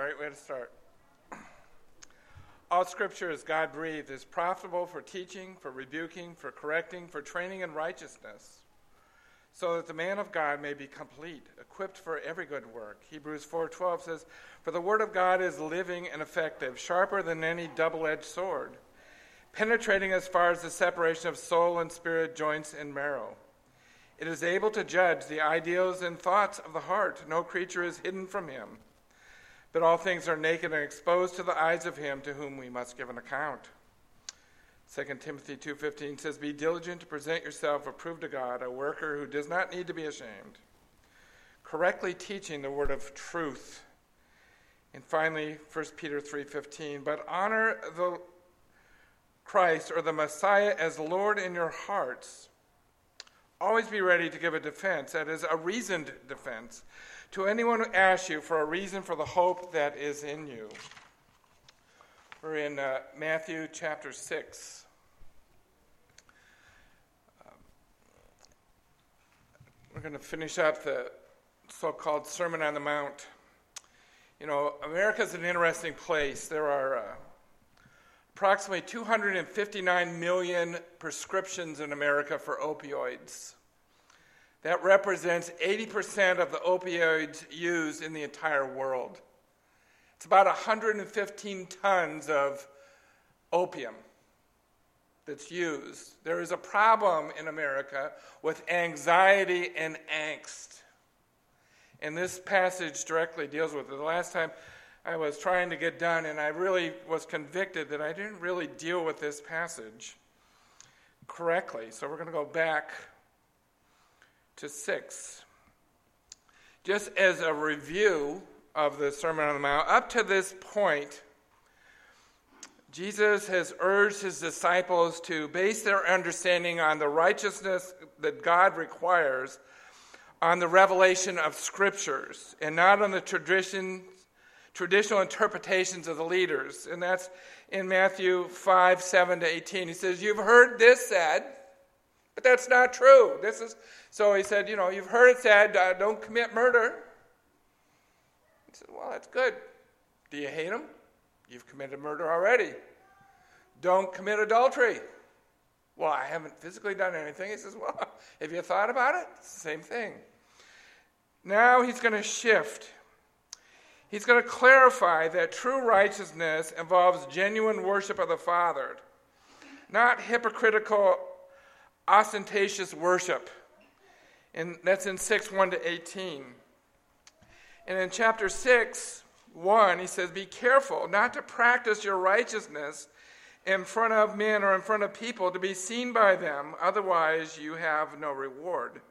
Great way to start. All Scripture is God-breathed, is profitable for teaching, for rebuking, for correcting, for training in righteousness, so that the man of God may be complete, equipped for every good work. Hebrews 4:12 says, "For the word of God is living and effective, sharper than any double-edged sword, penetrating as far as the separation of soul and spirit, joints and marrow. It is able to judge the ideals and thoughts of the heart. No creature is hidden from him, but all things are naked and exposed to the eyes of him to whom we must give an account." 2 Timothy 2:15 says, "Be diligent to present yourself approved to God, a worker who does not need to be ashamed, correctly teaching the word of truth." And finally, 1 Peter 3:15, "But honor the Christ or the Messiah as Lord in your hearts. Always be ready to give a defense, that is, a reasoned defense, to anyone who asks you for a reason for the hope that is in you." We're in Matthew chapter 6. We're going to finish up the so-called Sermon on the Mount. You know, America's an interesting place. There are approximately 259 million prescriptions in America for opioids. That represents 80% of the opioids used in the entire world. It's about 115 tons of opium that's used. There is a problem in America with anxiety and angst. And this passage directly deals with it. The last time I was trying to get done, and I really was convicted that I didn't really deal with this passage correctly. So we're going to go back to 6. Just as a review of the Sermon on the Mount, up to this point, Jesus has urged his disciples to base their understanding on the righteousness that God requires on the revelation of Scriptures and not on the traditional interpretations of the leaders. And that's in Matthew 5:7-18. He says, "You've heard this said, but that's not true." So he said, you've heard it said, don't commit murder. He said, well, that's good. Do you hate him? You've committed murder already. Don't commit adultery. Well, I haven't physically done anything. He says, well, have you thought about it? It's the same thing. Now he's going to shift. He's going to clarify that true righteousness involves genuine worship of the Father, not hypocritical, ostentatious worship. And that's in 6:1-18. And in chapter 6:1, he says, "Be careful not to practice your righteousness in front of men or in front of people to be seen by them. Otherwise, you have no reward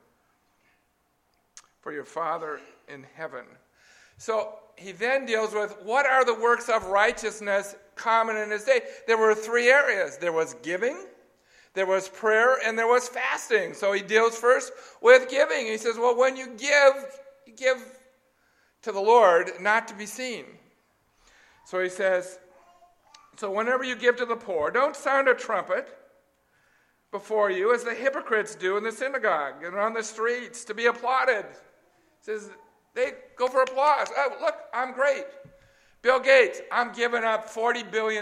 for your Father in heaven." So he then deals with what are the works of righteousness common in his day. There were 3 areas. There was giving, there was prayer, and there was fasting. So he deals first with giving. He says, well, when you give to the Lord, not to be seen. So he says, so whenever you give to the poor, don't sound a trumpet before you as the hypocrites do in the synagogue and on the streets to be applauded. He says, they go for applause. Oh, look, I'm great. Bill Gates, I'm giving up $40 billion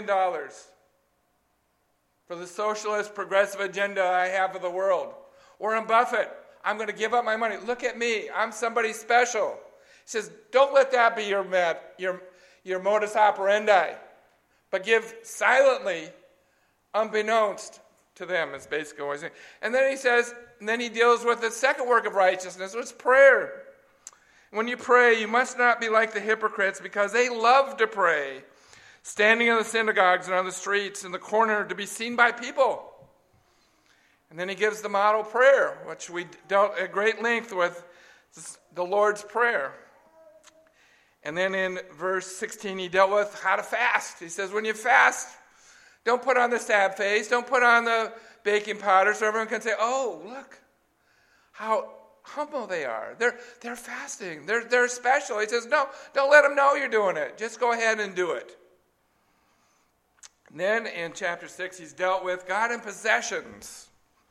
for the socialist progressive agenda I have for the world. Warren Buffett, I'm going to give up my money. Look at me. I'm somebody special. He says, don't let that be your modus operandi, but give silently, unbeknownst to them, is basically what he's saying. And then he says, and then he deals with the second work of righteousness, which is prayer. When you pray, you must not be like the hypocrites, because they love to pray, standing in the synagogues and on the streets in the corner to be seen by people. And then he gives the model prayer, which we dealt at great length with, the Lord's Prayer. And then in verse 16, he dealt with how to fast. He says, when you fast, don't put on the sad face, don't put on the baking powder so everyone can say, oh, look how humble they are. They're fasting. They're special. He says, no, don't let them know you're doing it. Just go ahead and do it. And then in chapter 6, he's dealt with God and possessions.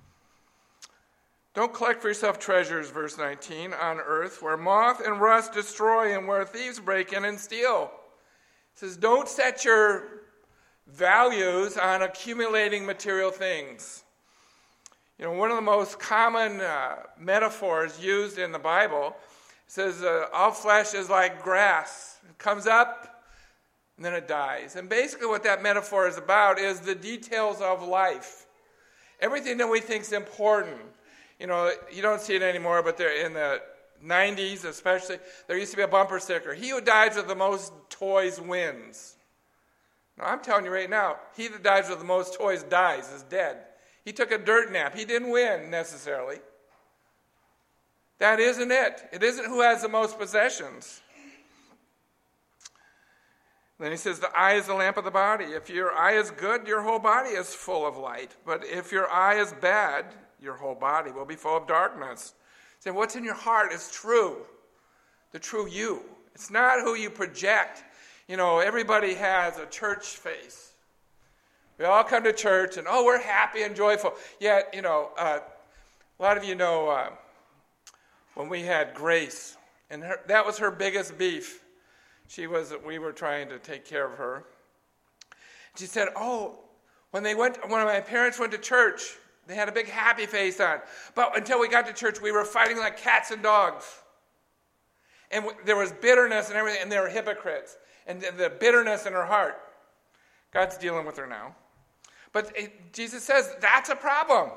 Don't collect for yourself treasures, verse 19, on earth, where moth and rust destroy and where thieves break in and steal. says, don't set your values on accumulating material things. One of the most common metaphors used in the Bible says all flesh is like grass. It comes up and then it dies. And basically what that metaphor is about is the details of life. Everything that we think is important. You don't see it anymore, but they're in the 90s especially, there used to be a bumper sticker. He who dies with the most toys wins. Now, I'm telling you right now, he that dies with the most toys dies, is dead. He took a dirt nap. He didn't win necessarily. That isn't it. It isn't who has the most possessions. Then he says, the eye is the lamp of the body. If your eye is good, your whole body is full of light. But if your eye is bad, your whole body will be full of darkness. So what's in your heart is true. The true you. It's not who you project. Everybody has a church face. We all come to church and, we're happy and joyful. Yet, a lot of you know when we had Grace, and that was her biggest beef. We were trying to take care of her. She said, when my parents went to church, they had a big happy face on. But until we got to church, we were fighting like cats and dogs. And there was bitterness and everything, and they were hypocrites. And the bitterness in her heart. God's dealing with her now. But Jesus says that's a problem.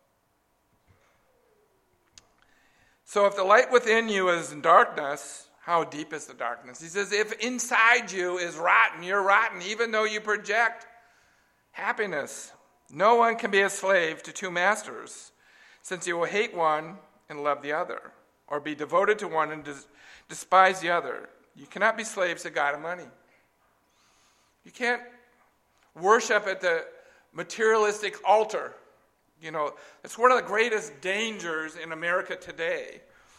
So if the light within you is in darkness, how deep is the darkness? He says if inside you is rotten, you're rotten, even though you project happiness. No one can be a slave to two masters, since you will hate one and love the other, or be devoted to one and despise the other. You cannot be slaves to God and money. You can't worship at the materialistic altar. It's one of the greatest dangers in America today.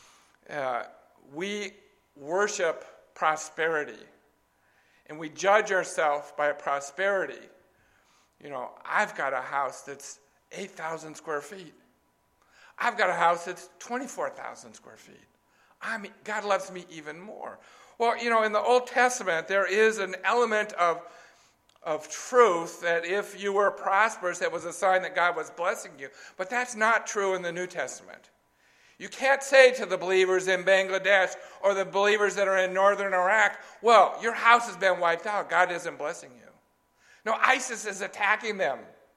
We worship prosperity, and we judge ourselves by prosperity. I've got a house that's 8,000 square feet. I've got a house that's 24,000 square feet. God loves me even more. Well, in the Old Testament, there is an element of truth that if you were prosperous, that was a sign that God was blessing you. But that's not true in the New Testament. You can't say to the believers in Bangladesh or the believers that are in northern Iraq, well, your house has been wiped out. God isn't blessing you. No, ISIS is attacking them.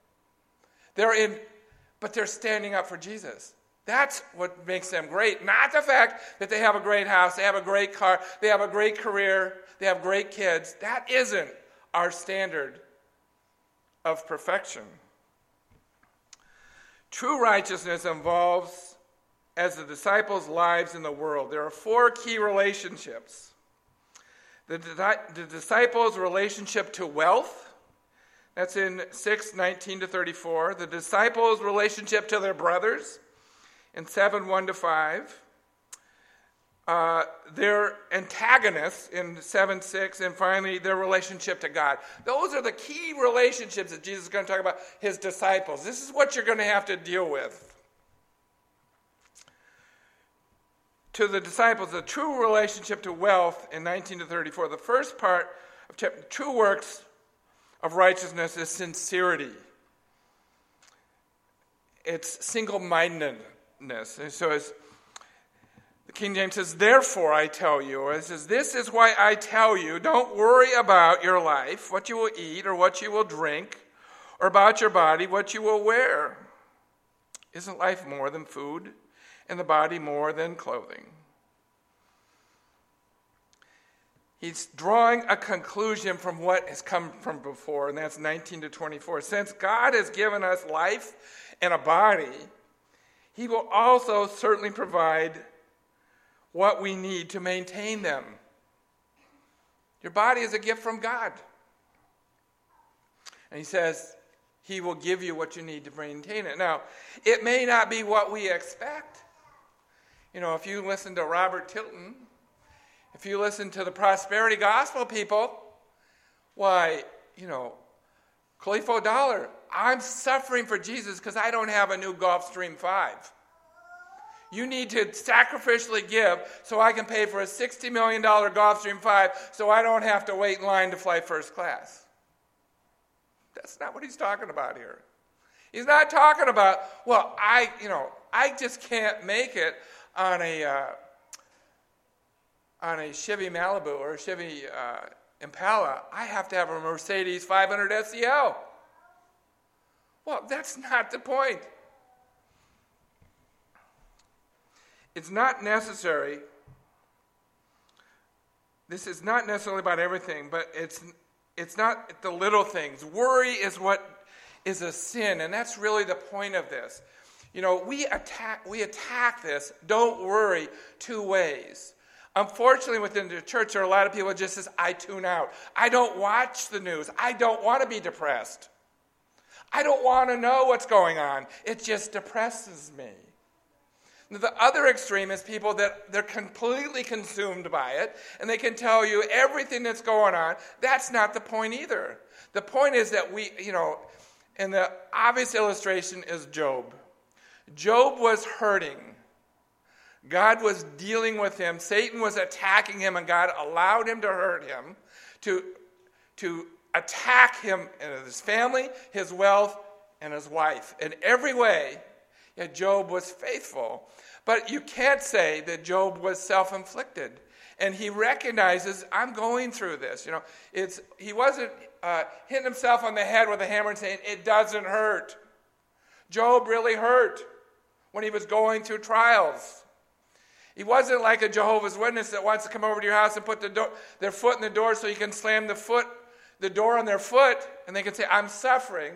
But they're standing up for Jesus. That's what makes them great. Not the fact that they have a great house, they have a great car, they have a great career, they have great kids. That isn't our standard of perfection. True righteousness involves, as the disciples' lives in the world, there are 4 key relationships. The disciples' relationship to wealth, that's in 6:19-34. The disciples' relationship to their brothers in 7:1-5. Their antagonists in 7:6, and finally their relationship to God. Those are the key relationships that Jesus is going to talk about his disciples. This is what you're going to have to deal with. To the disciples, the true relationship to wealth in 19-34. The first part of true works of righteousness is sincerity. It's single-mindedness. And so the King James says, therefore I tell you, or it says, this is why I tell you, don't worry about your life, what you will eat or what you will drink, or about your body, what you will wear. Isn't life more than food, and the body more than clothing? He's drawing a conclusion from what has come from before, and that's 19-24. Since God has given us life and a body, he will also certainly provide what we need to maintain them. Your body is a gift from God. And he says he will give you what you need to maintain it. Now, it may not be what we expect. If you listen to Robert Tilton, if you listen to the prosperity gospel people, why, Khalif O'Dollar, I'm suffering for Jesus because I don't have a new Gulfstream 5. You need to sacrificially give so I can pay for a $60 million Gulfstream 5 so I don't have to wait in line to fly first class. That's not what he's talking about here. He's not talking about, well, I just can't make it on a Chevy Malibu or a Chevy Impala. I have to have a Mercedes 500 SEL. Well, that's not the point. It's not necessary. This is not necessarily about everything, but it's not the little things. Worry is what is a sin, and that's really the point of this. We attack this, don't worry, two ways. Unfortunately, within the church, there are a lot of people that just says, I tune out. I don't watch the news. I don't want to be depressed. I don't want to know what's going on. It just depresses me. The other extreme is people that they're completely consumed by it, and they can tell you everything that's going on. That's not the point either. The point is that and the obvious illustration is Job. Job was hurting. God was dealing with him. Satan was attacking him, and God allowed him to hurt him, to attack him and his family, his wealth, and his wife. In every way, yet Job was faithful. But you can't say that Job was self-inflicted. And he recognizes, I'm going through this. He wasn't hitting himself on the head with a hammer and saying, it doesn't hurt. Job really hurt when he was going through trials. He wasn't like a Jehovah's Witness that wants to come over to your house and put their foot in the door so you can slam the door on their foot, and they can say, I'm suffering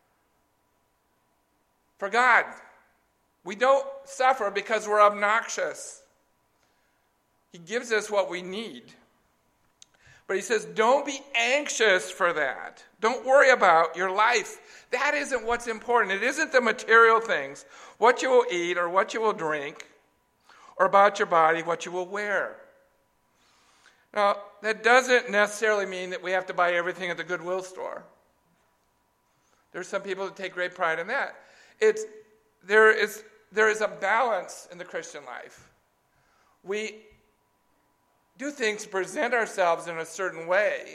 for God. We don't suffer because we're obnoxious. He gives us what we need. But he says, don't be anxious for that. Don't worry about your life. That isn't what's important. It isn't the material things, what you will eat or what you will drink, or about your body, what you will wear. Now, that doesn't necessarily mean that we have to buy everything at the Goodwill store. There's some people that take great pride in that. There is a balance in the Christian life. We do things to present ourselves in a certain way.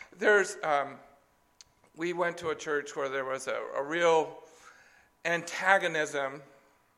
We went to a church where there was a real antagonism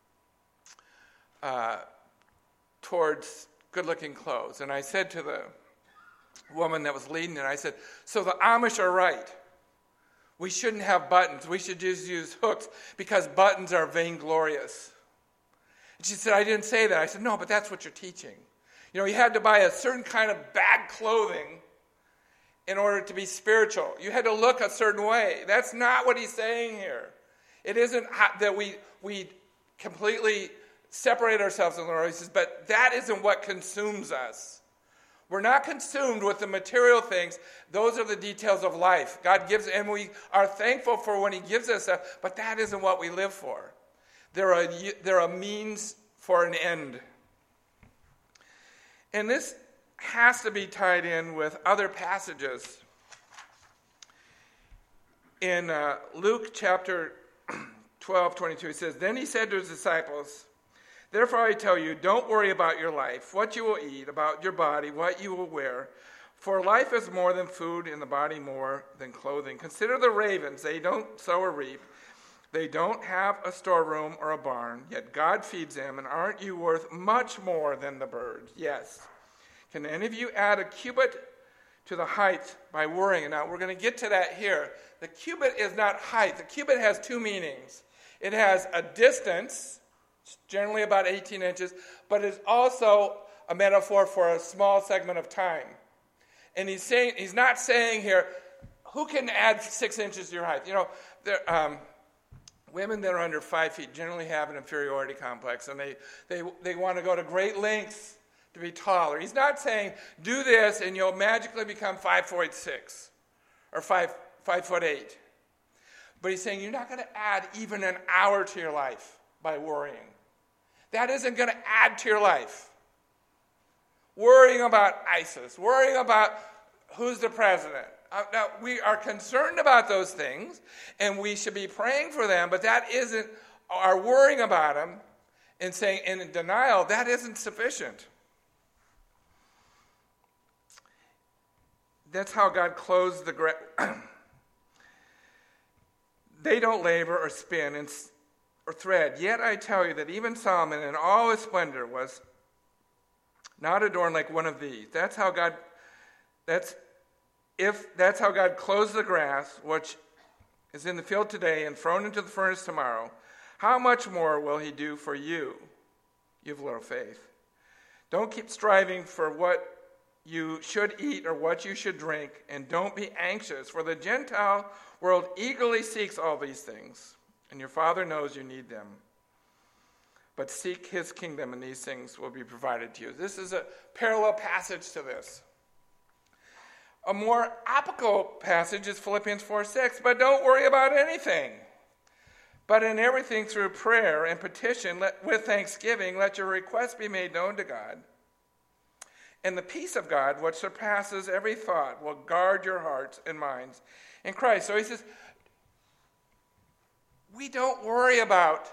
towards good-looking clothes. And I said to the woman that was leading it, I said, so the Amish are right. We shouldn't have buttons. We should just use hooks because buttons are vainglorious. And she said, I didn't say that. I said, no, but that's what you're teaching. You had to buy a certain kind of bad clothing in order to be spiritual. You had to look a certain way. That's not what he's saying here. It isn't that we completely separate ourselves from the Lord. He says, but that isn't what consumes us. We're not consumed with the material things. Those are the details of life. God gives, and we are thankful for when he gives us stuff, but that isn't what we live for. They're a means for an end. And this has to be tied in with other passages. In Luke chapter 12:22, it says, then he said to his disciples, therefore I tell you, don't worry about your life, what you will eat, about your body, what you will wear. For life is more than food, and the body more than clothing. Consider the ravens. They don't sow or reap. They don't have a storeroom or a barn, yet God feeds them, and aren't you worth much more than the birds? Yes. Can any of you add a cubit to the height by worrying? Now, we're going to get to that here. The cubit is not height. The cubit has two meanings. It has a distance, generally about 18 inches, but it's also a metaphor for a small segment of time. And he's not saying here, who can add 6 inches to your height? Women that are under 5 feet generally have an inferiority complex, and they want to go to great lengths to be taller. He's not saying, do this and you'll magically become 5'6" or 5'8". But he's saying you're not going to add even an hour to your life by worrying. That isn't going to add to your life. Worrying about ISIS, worrying about who's the president. Now, we are concerned about those things, and we should be praying for them, but that isn't our worrying about them and saying, in denial, that isn't sufficient. That's how God clothes the grass. They don't labor or spin or thread. Yet I tell you that even Solomon in all his splendor was not adorned like one of these. That's how God clothes the grass, which is in the field today and thrown into the furnace tomorrow. How much more will he do for you, you have little faith? Don't keep striving for what you should eat or what you should drink, and don't be anxious, for the Gentile world eagerly seeks all these things, and your Father knows you need them. But seek his kingdom, and these things will be provided to you. This is a parallel passage to this. A more applicable passage is Philippians 4:6. But don't worry about anything. But in everything through prayer and petition, with thanksgiving, let your requests be made known to God. And the peace of God, which surpasses every thought, will guard your hearts and minds in Christ. So he says, we don't worry about,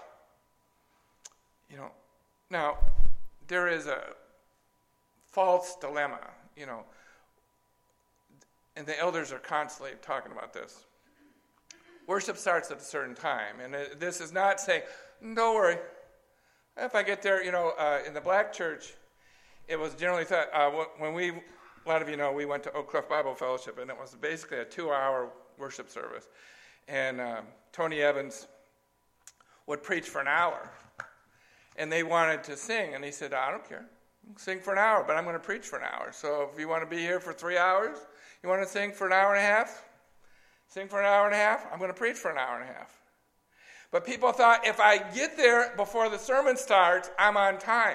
now, there is a false dilemma, and the elders are constantly talking about this. Worship starts at a certain time, and this is not saying, don't worry. If I get there, in the black church, it was generally thought, when a lot of you know, we went to Oak Cliff Bible Fellowship, and it was basically a 2-hour worship service. And Tony Evans would preach for an hour. And they wanted to sing, and he said, I don't care. Sing for an hour, but I'm going to preach for an hour. So if you want to be here for 3 hours, you want to sing for an hour and a half? Sing for an hour and a half? I'm going to preach for an hour and a half. But people thought, if I get there before the sermon starts, I'm on time.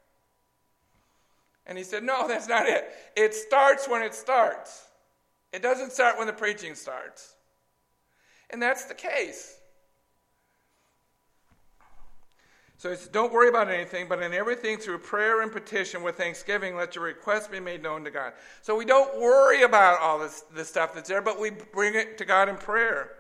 And he said, no, that's not it. It starts when it starts. It doesn't start when the preaching starts. And that's the case. So he says, don't worry about anything, but in everything through prayer and petition with thanksgiving, let your requests be made known to God. So we don't worry about all this stuff that's there, but we bring it to God in prayer.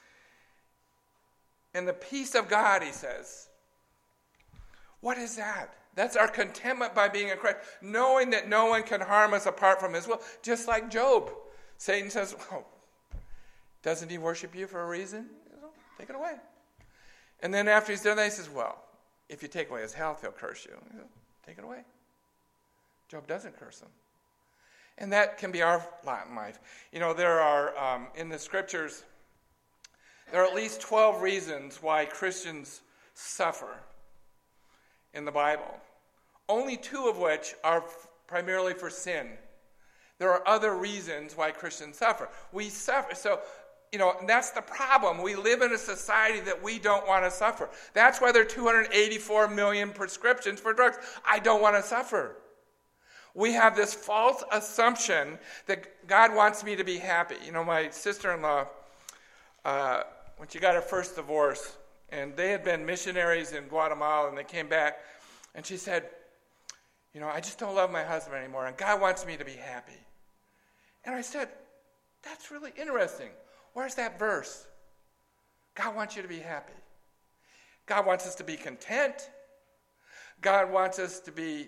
And the peace of God, he says. What is that? That's our contentment by being in Christ, knowing that no one can harm us apart from his will. Just like Job. Satan says, well, doesn't he worship you for a reason? Take it away. And then after he's done that, he says, well, if you take away his health, he'll curse you. Take it away. Job doesn't curse him. And that can be our lot in life. There are, in the scriptures, there are at least 12 reasons why Christians suffer in the Bible. Only 2 of which are primarily for sin. There are other reasons why Christians suffer. We suffer. So, and that's the problem. We live in a society that we don't want to suffer. That's why there are 284 million prescriptions for drugs. I don't want to suffer. We have this false assumption that God wants me to be happy. My sister-in-law, when she got her first divorce, and they had been missionaries in Guatemala, and they came back, and she said, I just don't love my husband anymore, and God wants me to be happy. And I said, that's really interesting. Where's that verse? God wants you to be happy. God wants us to be content. God wants us to be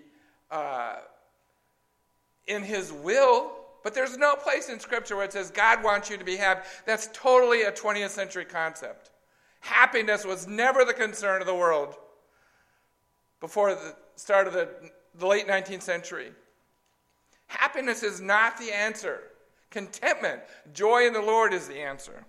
in his will. But there's no place in Scripture where it says God wants you to be happy. That's totally a 20th century concept. Happiness was never the concern of the world before the start of the late 19th century. Happiness is not the answer. Contentment, joy in the Lord is the answer.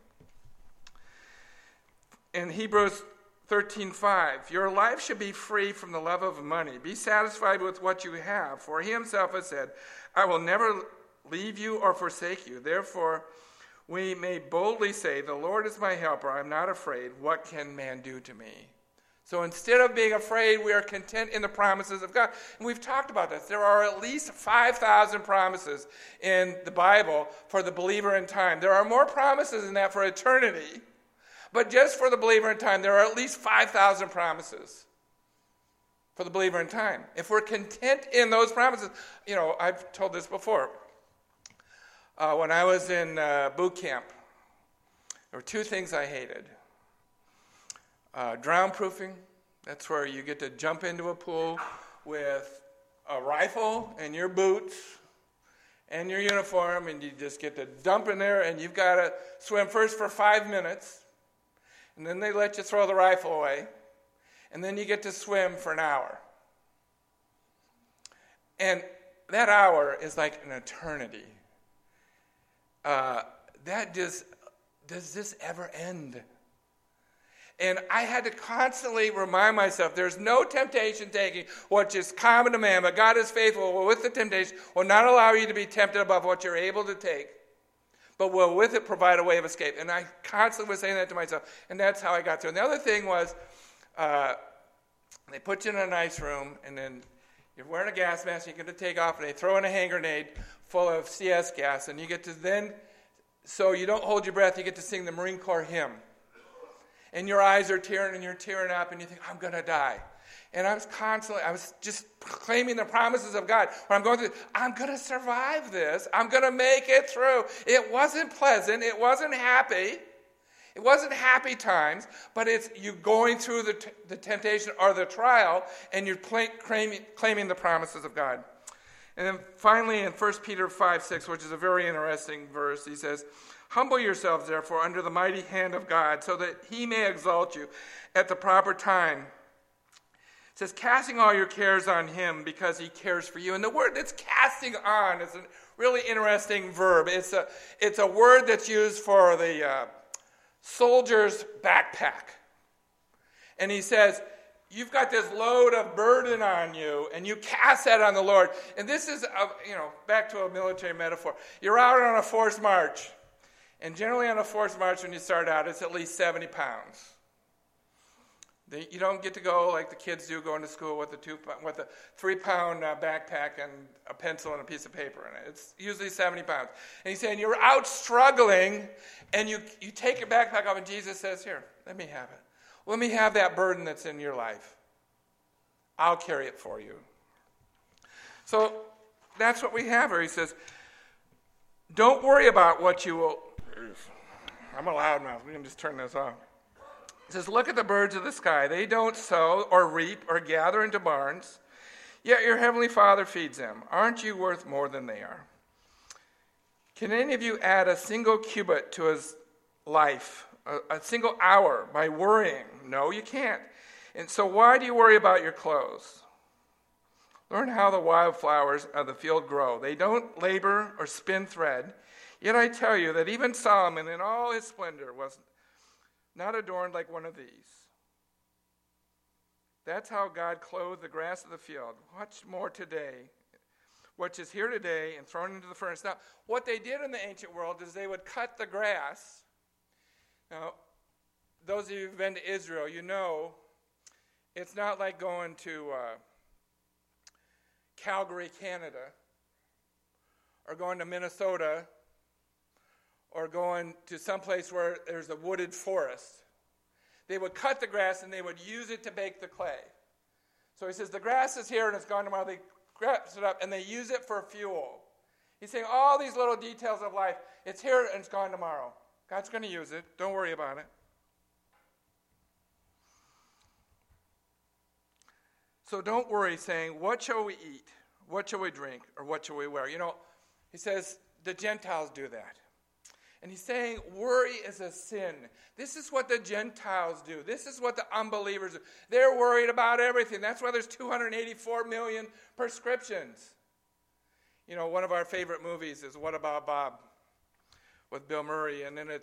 In Hebrews 13:5, your life should be free from the love of money. Be satisfied with what you have, for he himself has said, I will never leave you or forsake you. Therefore, we may boldly say, the Lord is my helper. I am not afraid. What can man do to me? So instead of being afraid, we are content in the promises of God. And we've talked about this. There are at least 5,000 promises in the Bible for the believer in time. There are more promises than that for eternity. But just for the believer in time, there are at least 5,000 promises for the believer in time. If we're content in those promises, I've told this before. When I was in boot camp, there were 2 things I hated. Drown proofing, That's where you get to jump into a pool with a rifle and your boots and your uniform, and you just get to dump in there, and you've got to swim first for 5 minutes, and then they let you throw the rifle away, and then you get to swim for an hour. And that hour is like an eternity. Does this ever end? And I had to constantly remind myself, there's no temptation taking what is common to man, but God is faithful with the temptation, will not allow you to be tempted above what you're able to take, but will with it provide a way of escape. And I constantly was saying that to myself, and that's how I got through. And the other thing was, they put you in a nice room, and then you're wearing a gas mask, and you're going to take off, and they throw in a hand grenade full of CS gas, and you get to then, so you don't hold your breath, you get to sing the Marine Corps hymn. And your eyes are tearing, and you're tearing up, and you think, I'm going to die. And I was just proclaiming the promises of God. When I'm going through, I'm going to survive this. I'm going to make it through. It wasn't pleasant. It wasn't happy. It wasn't happy times, but it's you going through the temptation or the trial, and you're claiming the promises of God. And then finally in 1 Peter 5:6, which is a very interesting verse, he says, humble yourselves, therefore, under the mighty hand of God, so that he may exalt you at the proper time. It says, casting all your cares on him because he cares for you. And the word that's casting on is a really interesting verb. It's a word that's used for the soldier's backpack. And he says, you've got this load of burden on you, and you cast that on the Lord. And this is, back to a military metaphor. You're out on a forced march. And generally on a forced march, when you start out, it's at least 70 pounds. You don't get to go like the kids do going to school with a 3-pound backpack and a pencil and a piece of paper in it. It's usually 70 pounds. And he's saying you're out struggling, and you take your backpack off, and Jesus says, here, let me have it. Let me have that burden that's in your life. I'll carry it for you. So that's what we have here. He says, don't worry about what you will... I'm a loudmouth. We can just turn this off. It says, look at the birds of the sky. They don't sow or reap or gather into barns, yet your heavenly Father feeds them. Aren't you worth more than they are? Can any of you add a single cubit to his life, a single hour, by worrying? No, you can't. And so why do you worry about your clothes? Learn how the wildflowers of the field grow. They don't labor or spin thread. Yet I tell you that even Solomon in all his splendor was not adorned like one of these. That's how God clothed the grass of the field. Much more today, which is here today and thrown into the furnace. Now, what they did in the ancient world is they would cut the grass. Now, those of you who've been to Israel, you know it's not like going to Calgary, Canada, or going to Minnesota, or going to some place where there's a wooded forest. They would cut the grass and they would use it to bake the clay. So he says, the grass is here and it's gone tomorrow. They grab it up and they use it for fuel. He's saying all these little details of life, it's here and it's gone tomorrow. God's going to use it. Don't worry about it. So don't worry saying, what shall we eat? What shall we drink? Or what shall we wear? He says the Gentiles do that. And he's saying worry is a sin. This is what the Gentiles do. This is what the unbelievers do. They're worried about everything. That's why there's 284 million prescriptions. One of our favorite movies is What About Bob with Bill Murray. And then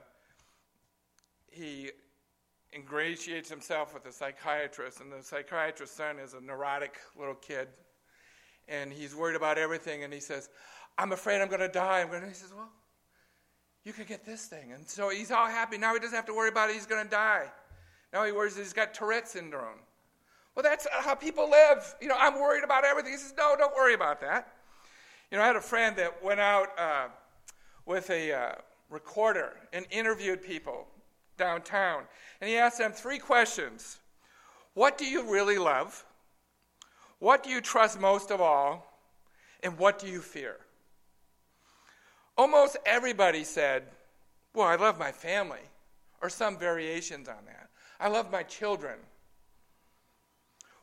he ingratiates himself with a psychiatrist. And the psychiatrist's son is a neurotic little kid. And he's worried about everything. And he says, I'm afraid I'm going to die. He says, well, you could get this thing. And so he's all happy. Now he doesn't have to worry about it. He's going to die. Now he worries that he's got Tourette syndrome. Well, that's how people live. I'm worried about everything. He says, no, don't worry about that. I had a friend that went out with a recorder and interviewed people downtown. And he asked them 3 questions. What do you really love? What do you trust most of all? And what do you fear? Almost everybody said, well, I love my family, or some variations on that. I love my children.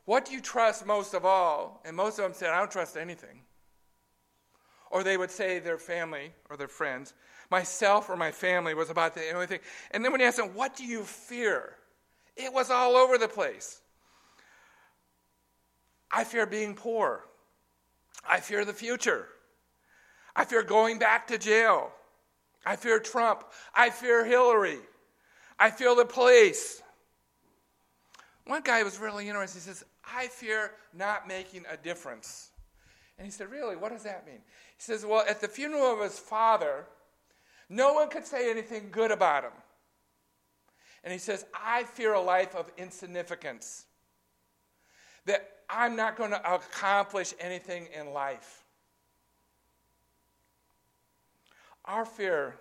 what do you trust most of all? And most of them said, I don't trust anything. Or they would say their family or their friends, myself or my family was about the only thing. And then when you ask them, what do you fear? It was all over the place. I fear being poor. I fear the future. I fear going back to jail. I fear Trump. I fear Hillary. I fear the police. One guy was really interesting. He says, I fear not making a difference. And he said, really, what does that mean? He says, well, at the funeral of his father, no one could say anything good about him. And he says, I fear a life of insignificance. That I'm not going to accomplish anything in life. Our fear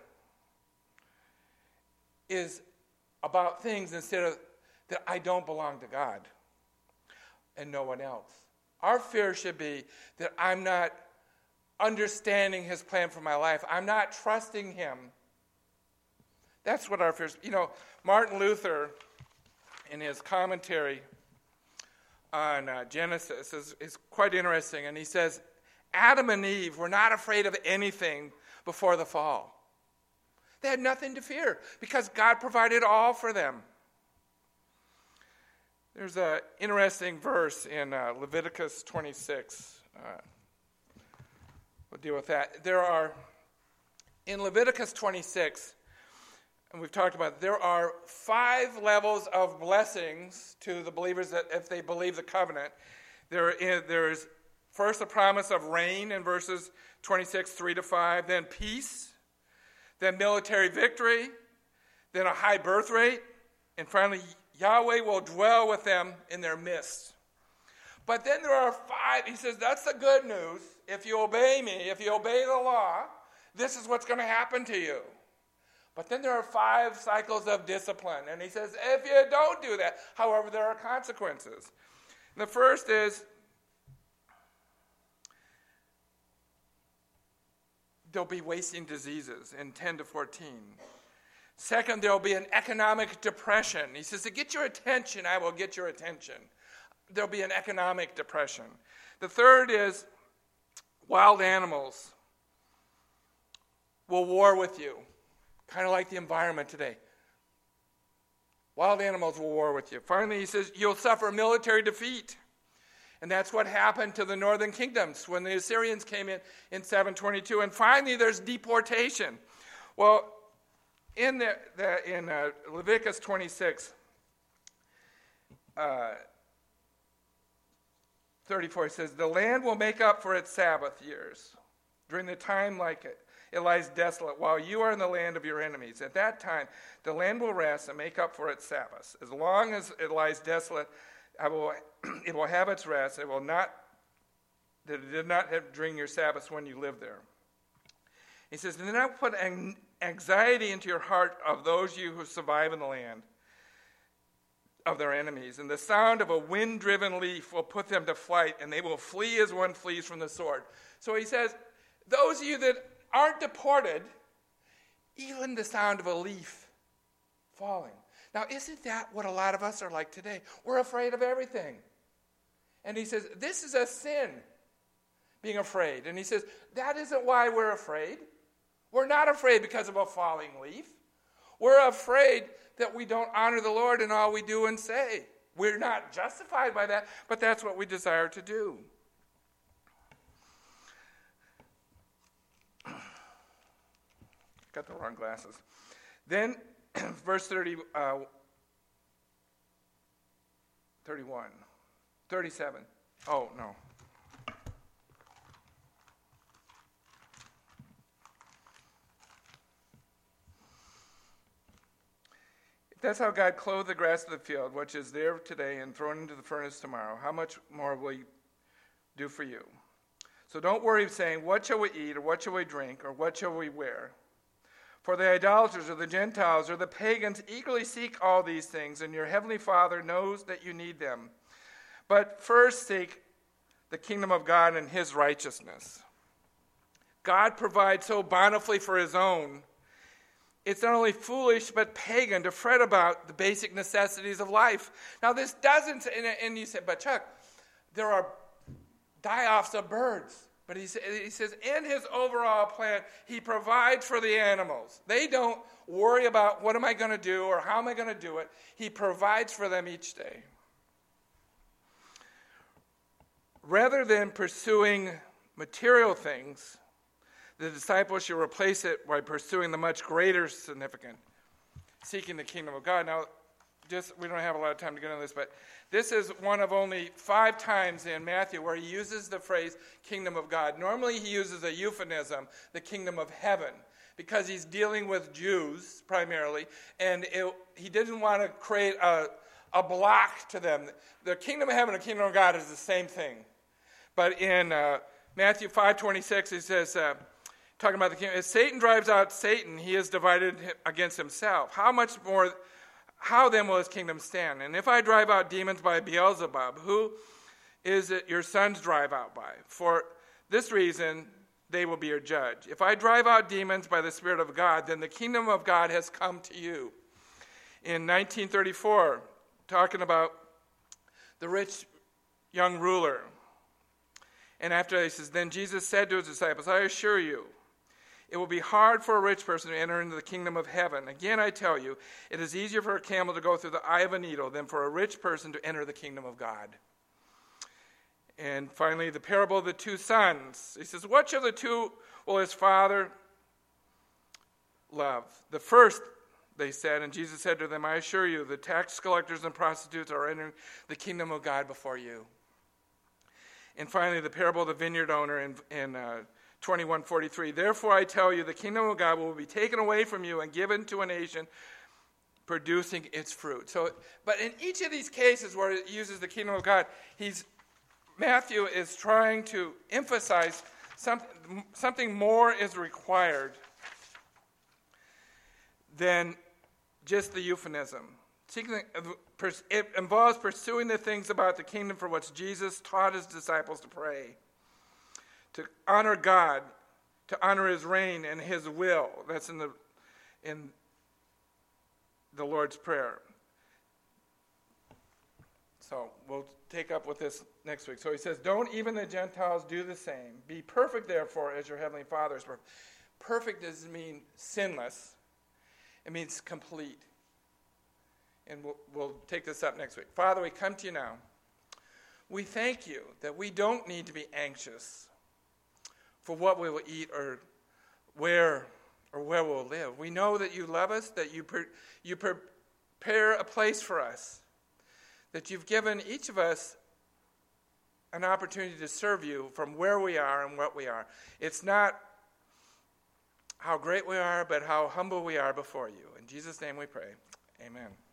is about things instead of that I don't belong to God and no one else. Our fear should be that I'm not understanding his plan for my life. I'm not trusting him. That's what our fear is. You know, Martin Luther, in his commentary on Genesis, is quite interesting. And he says, Adam and Eve were not afraid of anything before the fall. They had nothing to fear because God provided all for them. There's an interesting verse in Leviticus 26. We'll deal with that. In Leviticus 26, and we've talked about it, there are 5 levels of blessings to the believers that if they believe the covenant. There's first a promise of rain in verses 26, 3-5, then peace, then military victory, then a high birth rate, and finally Yahweh will dwell with them in their midst. But then there are 5, he says, that's the good news. If you obey me, if you obey the law, this is what's going to happen to you. But then there are 5 cycles of discipline. And he says, if you don't do that, however, there are consequences. And the first is, there'll be wasting diseases in 10-14. Second, there'll be an economic depression. He says, to get your attention, I will get your attention. There'll be an economic depression. The third is wild animals will war with you, kind of like the environment today. Wild animals will war with you. Finally, he says, you'll suffer military defeat. And that's what happened to the northern kingdoms when the Assyrians came in 722. And finally, there's deportation. Well, in Leviticus 26, 34, it says, the land will make up for its Sabbath years during the time like it lies desolate while you are in the land of your enemies. At that time, the land will rest and make up for its Sabbaths. As long as it lies desolate, it will have its rest. It did not have during your Sabbaths when you lived there. He says, do not put anxiety into your heart of those you who survive in the land of their enemies. And the sound of a wind-driven leaf will put them to flight, and they will flee as one flees from the sword. So he says, those of you that aren't deported, even the sound of a leaf falling. Now, isn't that what a lot of us are like today? We're afraid of everything. And he says, this is a sin, being afraid. And he says, that isn't why we're afraid. We're not afraid because of a falling leaf. We're afraid that we don't honor the Lord in all we do and say. We're not justified by that, but that's what we desire to do. Got the wrong glasses. Then, verse 37. Oh, no. If that's how God clothed the grass of the field, which is there today and thrown into the furnace tomorrow, how much more will he do for you? So don't worry saying, what shall we eat, or what shall we drink, or what shall we wear? For the idolaters or the Gentiles or the pagans eagerly seek all these things, and your heavenly Father knows that you need them. But first seek the kingdom of God and his righteousness. God provides so bountifully for his own. It's not only foolish but pagan to fret about the basic necessities of life. Now this doesn't, and you say, but Chuck, there are die-offs of birds. But he says, in his overall plan, he provides for the animals. They don't worry about what am I going to do or how am I going to do it. He provides for them each day. Rather than pursuing material things, the disciples should replace it by pursuing the much greater significance, seeking the kingdom of God. Now, we don't have a lot of time to get into this, but this is one of only 5 times in Matthew where he uses the phrase kingdom of God. Normally he uses a euphemism, the kingdom of heaven, because he's dealing with Jews primarily, and he didn't want to create a block to them. The kingdom of heaven and the kingdom of God is the same thing. But in Matthew 5:26, he says, talking about the kingdom, as Satan drives out Satan, he is divided against himself. How then will his kingdom stand? And if I drive out demons by Beelzebub, who is it your sons drive out by? For this reason, they will be your judge. If I drive out demons by the Spirit of God, then the kingdom of God has come to you. In 1934, talking about the rich young ruler. And after he says, then Jesus said to his disciples, I assure you, it will be hard for a rich person to enter into the kingdom of heaven. Again, I tell you, it is easier for a camel to go through the eye of a needle than for a rich person to enter the kingdom of God. And finally, the parable of the 2 sons. He says, which of the 2 will his father love? The first, they said, and Jesus said to them, I assure you, the tax collectors and prostitutes are entering the kingdom of God before you. And finally, the parable of the vineyard owner in 21:43. Therefore I tell you, the kingdom of God will be taken away from you and given to a nation producing its fruit. But in each of these cases where it uses the kingdom of God, Matthew is trying to emphasize something more is required than just the euphemism. It involves pursuing the things about the kingdom for which Jesus taught his disciples to pray. To honor God, to honor his reign and his will. That's in the Lord's Prayer. So we'll take up with this next week. So he says, don't even the Gentiles do the same. Be perfect, therefore, as your heavenly Father is perfect. Perfect doesn't mean sinless. It means complete. And we'll take this up next week. Father, we come to you now. We thank you that we don't need to be anxious for what we will eat or where we'll live. We know that you love us, that you prepare a place for us, that you've given each of us an opportunity to serve you from where we are and what we are. It's not how great we are, but how humble we are before you. In Jesus' name we pray. Amen.